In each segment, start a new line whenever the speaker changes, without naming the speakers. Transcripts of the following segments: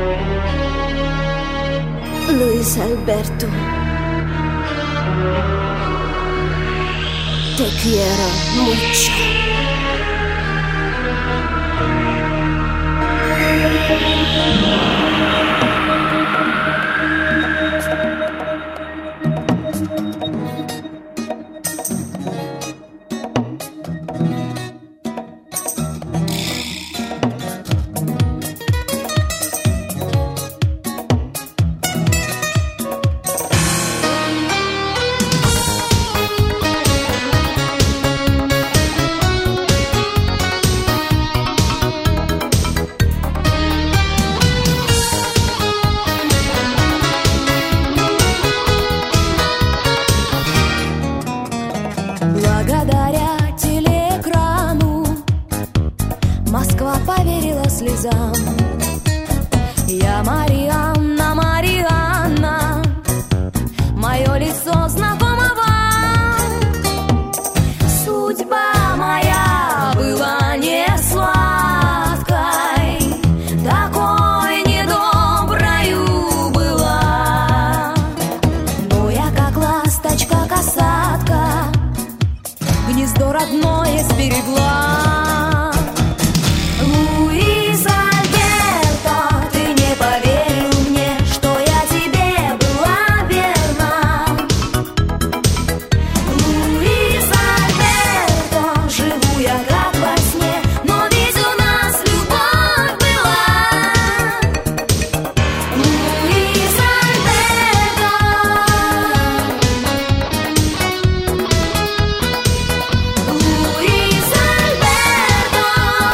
Luis Alberto, te quiero mucho. Благодаря телеэкрану Москва поверила слезам. Я Марианна, Марианна, мое лицо знакомо вам. Судьба моя была не сладкой, такой недоброю была. Но я как ласточка-касатка гнездо родное сберегла. Луис Альберто, ты не поверил мне, что я тебе была верна. Луис Альберто, живу я как во сне, но ведь у нас любовь была. Луис Альберто, Луис Альберто.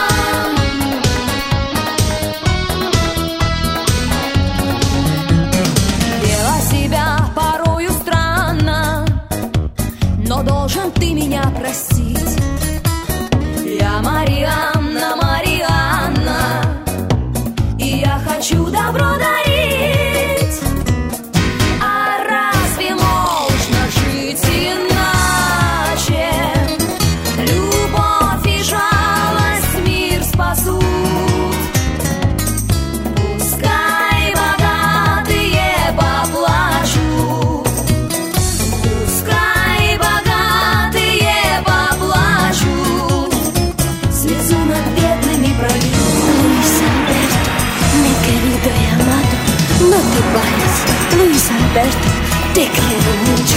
Вела себя порою странно, но должен ты меня простить. Я Марианна, Марианна, и я хочу добро дарить. А разве можно жить иначе? Любовь и жалость мир спасут. Пускай богатые поплачут, пускай богатые поплачут, слезу над бедными прольют. Luis Alberto, mi querido y amado, no te vayas. Luis Alberto, te quiero mucho.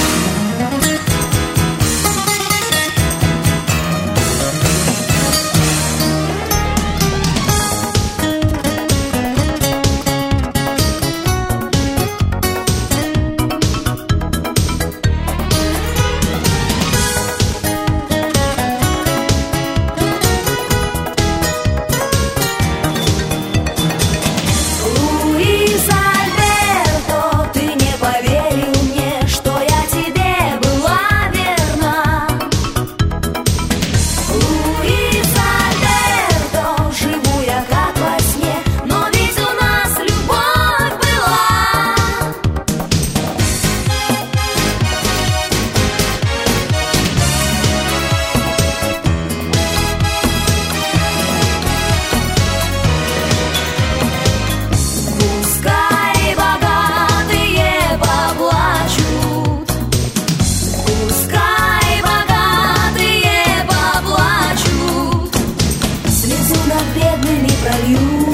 Luis Alberto, ты не поверил мне, что я тебе была верна. Luis Alberto, живу я как во сне, но ведь у нас любовь была. Пускай богатые поплачут, пускай богатые поплачут, слезу над бедными прольют.